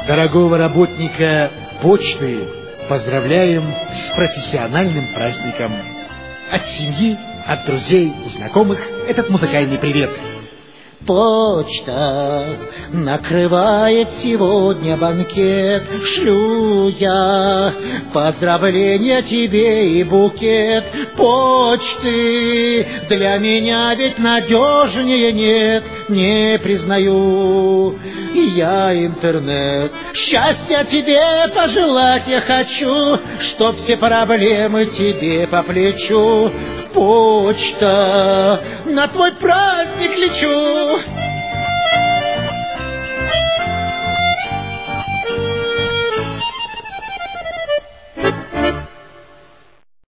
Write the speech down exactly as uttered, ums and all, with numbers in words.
Дорогого работника почты поздравляем с профессиональным праздником. От семьи, от друзей и знакомых этот музыкальный привет. Почта накрывает сегодня банкет. Шлю я поздравления тебе и букет. Почты для меня ведь надежнее нет. Не признаю я интернет. Счастья тебе пожелать я хочу, чтоб все проблемы тебе по плечу. Почта, на твой праздник лечу.